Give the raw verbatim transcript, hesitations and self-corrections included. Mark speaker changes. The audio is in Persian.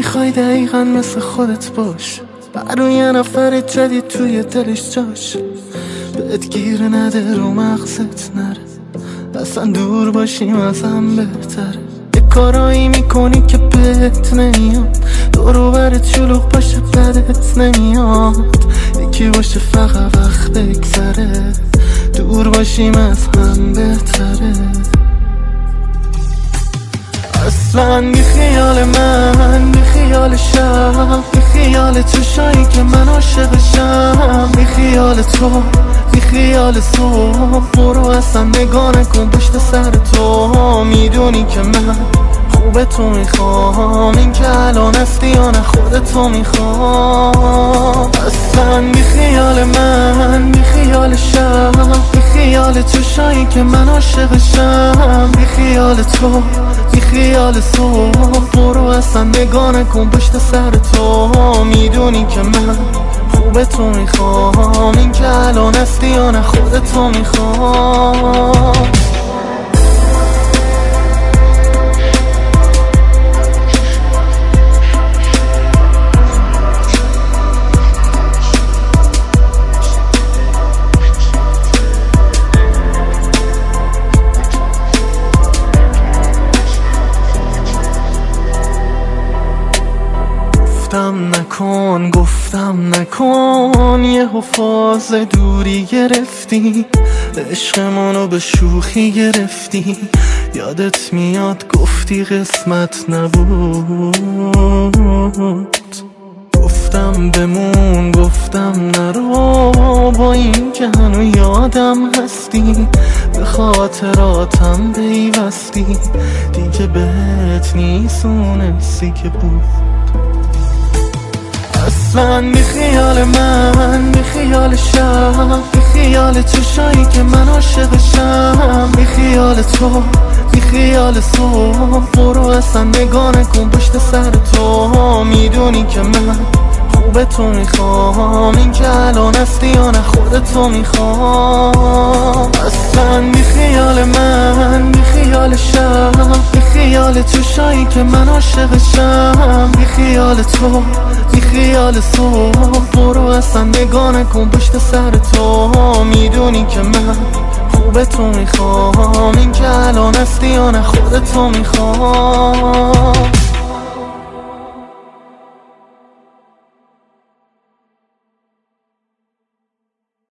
Speaker 1: میخوای دقیقا مثل خودت باش، برای یه نفر جدید توی دلش جاش، بهت گیر نده رو مغزت نره، اصلا دور باشیم از هم بهتره. یه کارایی میکنی که بهت نمیاد، دورو برت شلوغ باشه بدت نمیاد، یکی باشه فقط وقت بگذره، دور باشیم از هم بهتره. اصلا بی خیال من، بی خیال شب، بی خیال چشایی که من عاشقشم، بی خیال تو، بی خیال صبح، برو اصلا نگاه نکن پشت سر تو، میدونی که من خوب تو میخوام، این که الان هستی یا نه خودتو میخوام. اصلا بی خیال من، بی خیال شب، بی خیال چشایی که من عاشقشم، بی خیال تو، بی خیال صبح، برو اصلا نگاه نکن پشت سر تو، میدونی که من خوب تو میخوام، این که الان هستی یا نه خودتو میخوام. گفتم نکن، گفتم نکن، یه حفاظ دوری گرفتی، عشقمونو به شوخی گرفتی، یادت میاد گفتی قسمت نبود، گفتم بمون، گفتم نرو، با این که هنو یادم هستی، به خاطراتم پیوستی، دیگه بهت نیست اون حسی که بود. اصلا بی خیال من، بی خیال شب، بی خیال چشایی که من عاشقشم، بی خیال تو، بی خیال صبح، برو اصلا نگاه نکن پشت سر تو، میدونی که من خوب تو میخوام، این که الان هستی یا نه خودتو میخوام. اصلا بی خیال من، بی خیال شب، بی خیال چشایی که من عاشقشم، بی خیال تو، بی خیال صبح، برو اصلا نگاه نکن پشت سر تو، میدونی که من خوب تو میخوام، این که الان هستی یا نه خودتو میخوام.